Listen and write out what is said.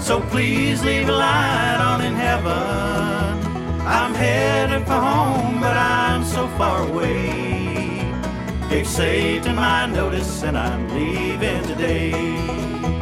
So please leave a light on in heaven. I'm headed for home, but I'm so far away. Gave Satan my notice and I'm leaving today.